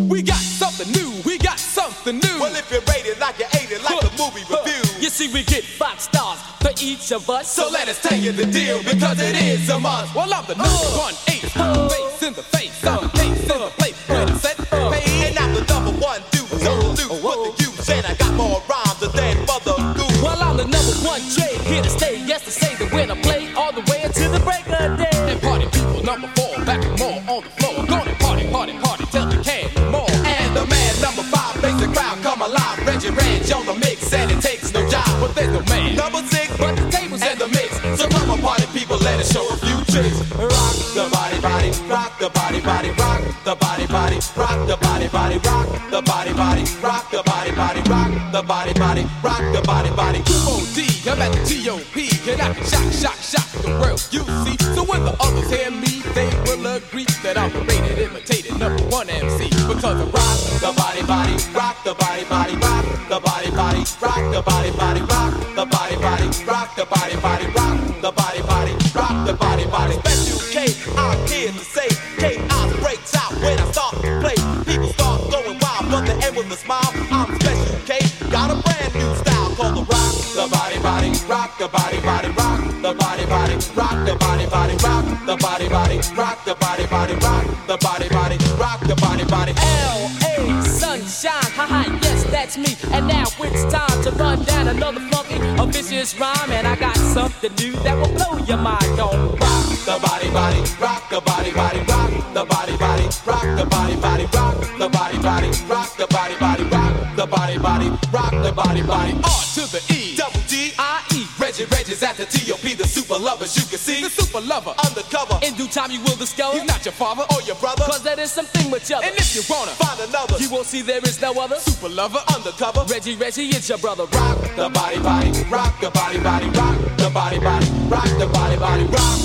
We got something new, we got something new. Well, if you rate it like you ate it, like a movie review. You see, we get 5 stars for each of us. So let us tell you the deal, because it is a must. Well, I'm the number one ace, face in the face, I'm ace in the place, ready, set, pay. And I'm the number one dude, so loose with the use. And I got more rhymes than Mother Goose. Well, I'm the number one trade, here to stay. Yes, to say the winner play all the way until the break of day. And party people number 4, back and more on the floor. Gonna party, party, party, till you can't more. And the man number 5 makes the crowd come alive. Reggie Ranch on the mix, and it takes no job. But there's no man Number 6, But the tables and the mix. So come on, party people, let us show a few tricks. Rock the body, body, rock the body, body, rock the body, body, rock the body, body, rock the body, body, rock the body, body, rock the body, body, rock the body, body. QOD, I'm at the T.O.P. And I can shock the world, you see. So when the others hear me, they will agree that I'm the rated, imitated number 1 MC. Because I rock The body, body, rock the body, body, rock the body, body, rock the body, body, rock the body, body, rock the body, body, rock the body, body, rock the body, body. Special K, I'm here to say, chaos breaks out when I start to play. People start going wild, but the end with a smile. I'm Special K, got a brand new style called the rock the body, body, rock the body, body, rock the body, body, rock the body, body, rock the body, body, rock the body, body, rock the body, body, rock the body, body. L.A. Sunshine, haha, yes, that's me. And now it's time to run down another funky, vicious rhyme. And I got something new that will blow your mind on. Rock the body, body, rock the body, body, rock the body, body, rock the body, body, rock the body, body, rock the body, body, rock the body, body, rock the body, body. R to the E, Double D, I-E. Reggie's at the T.O.P. The super lovers you can see. The super lover, Undercover, In due time you will discover, he's not your father or your brother. cause there is something much other. And if you wanna Find another You will see there is no other. super lover, undercover. Reggie, it's your brother. Rock the body, body, rock the body, body, rock the body, body, rock the body, body, rock.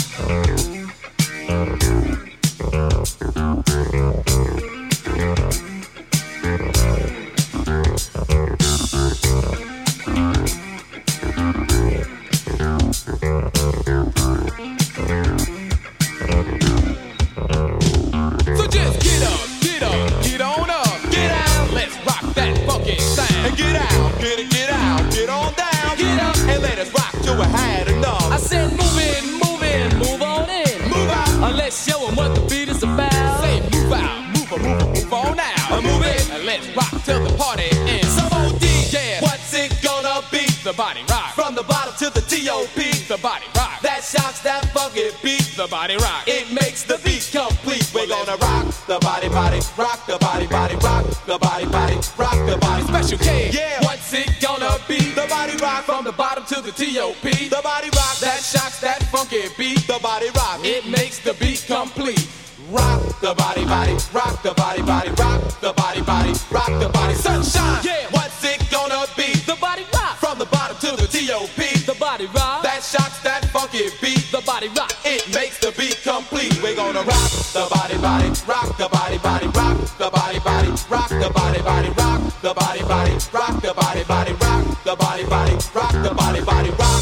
so just get up, get on up, get out, let's rock that funky sound. And get out, get out, get on down. Get up. And let us rock till we had enough. I said move in, move on in. Move out. Let's show 'em what the beat is about. Say move out, move on now. Move it. And let's rock till the party ends. Some OD, Yeah. what's it gonna be? The body rock, From the bottom to the T.O.P. the body rock, That shocks that funky beat. the body rock. It makes the beat complete. We're gonna rock the body, body, rock the body, body, rock the body, body, rock the body. Special K, Yeah. what's it gonna be? The body rock From the bottom to the T.O.P. the body rock That shocks that funky beat. the body rock. It makes the beat complete. Rock the body, body, rock the body, body, rock the body, body, rock the body. Sunshine, Yeah. what's it gonna be? The body rock, From the bottom to the T.O.P. the body rock, That shocks that funky beat. the body rock. It makes the beat complete. We're gonna rock the body, body, rock the body, body, rock the body, body, rock the body, body, rock the body, body, rock the body, body, rock the body, body, rock the body, body, rock.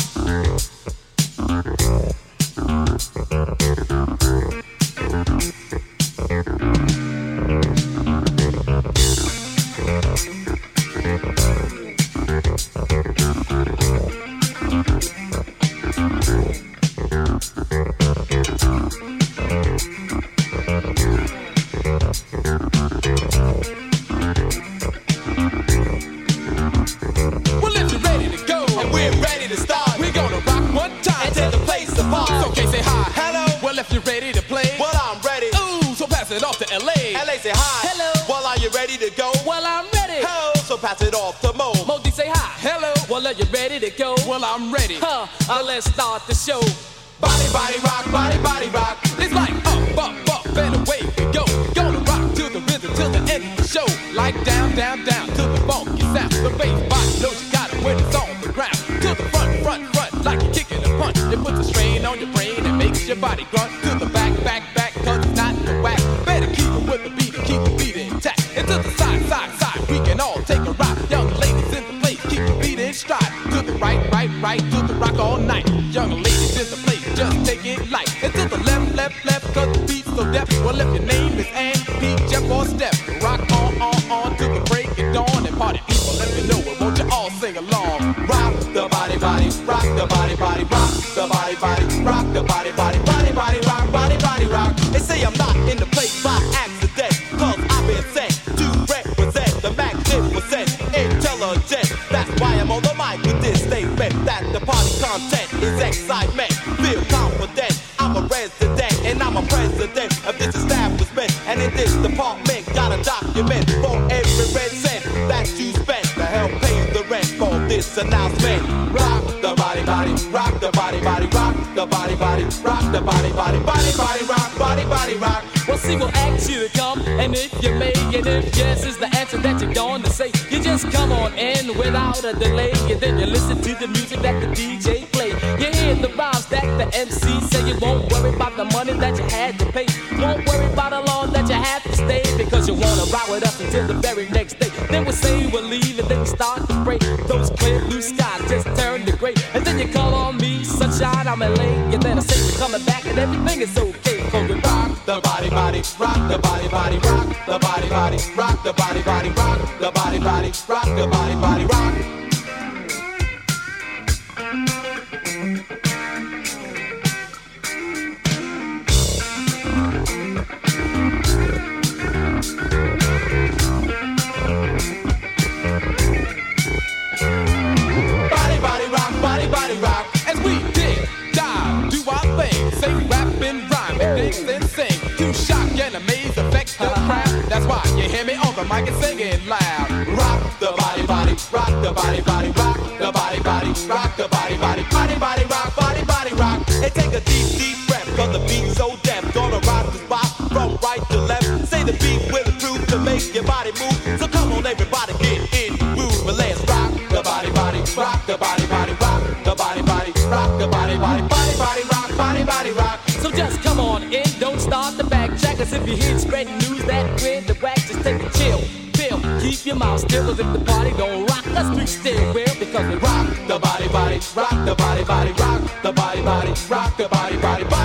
Well, if you're ready to go, And we're ready to start. we're gonna rock one time. And tear the place apart. So, okay, say hi. Hello. Well, if you're ready to play, Well, I'm ready. ooh, so pass it off to L.A. LA say hi. Hello. Well, are you ready to go? Well, I'm ready. Hello. So pass it off to Mo. Modi say hi. Hello. Well, are you ready to go? Well, I'm ready. Let's start the show. Body, body, rock, body, body, rock. It's like up, and away we go. Gonna rock to the rhythm till the end of the show. Like down, to the funky sound. The bass body knows you got it when it's on the ground. To the front, like you're kicking a punch. It puts a strain on your brain and makes your body grunt. To the back, cause it's not the whack. Better keep it with the beat and keep the beat intact. And to the side, we can all take a ride. Young ladies in the place, keep the beat in stride. To the right, to the rock all night. Young ladies in the place, just take it light. And to the left, cause the beat's so deaf. Well, if your name is Andy, P, Jeff, or 4 step, rock on till the break of dawn. And party people, let me know it, won't you all sing along? Rock the body, body, rock the body, body, rock the body, body, rock the body, body, body, body, rock, body, body, rock. They say I'm not in the place by accident, cause I've been sent to represent the magnificent intelligence. That's why I'm on the mic with this statement, that the party content is excitement. Feel confident, I'm a resident and I'm a president of this establishment. And in this department, got a document for every red cent that you spent to help pay the rent for this announcement. Rock the body, body, rock the body, body, rock the body, body, rock the body, body, body, body, rock, body, body, rock. Well, see, we'll ask you to come, and if you may, and if yes is the answer that you're going to say, you just come on in without a delay, and then you listen to the music that the DJ play. You hear the rhymes that the MC say. You won't worry about the money that you had to pay. Won't worry about how long that you have to stay, because you wanna ride with us until the very next day. Then we say we'll leave, and then we start to break. Those clear blue skies just turn to gray, and then you call on me, sunshine, I'm LA, and then I say we're coming back, and everything is okay, cause we rock the body, body, rock the body, body, rock the body, body, rock the body, body, rock the body, body, rock the body, body, rock. Body, body, rock, body, body, rock. As we dig, dive, do our thing, sing, rap, and rhyme, and dance and sing. To shock and amaze, affect the crowd. That's why you hear me on the mic and singing loud. Rock the body, body, rock the body, body, rock the body, body, rock the body, body, body, body, rock, body, body, rock. And take a deep, deep breath, cause the beat's so deaf. Gonna rock the spot from right to left. Say the beat will improve to make your body move. So come on, everybody, get in the groove. But let's rock the body, body, rock the body, body, rock the body, body, rock the body, body, body, body, rock, body, body, rock. So just come on in, don't start the backtrack. Cause if you hear spreading news that we're the whack, just take a chill, feel, keep your mouth still. Cause if the party don't rock, let's be still will, because we rock the body, body, rock the body, body, rock the body, body, rock the body, body, body.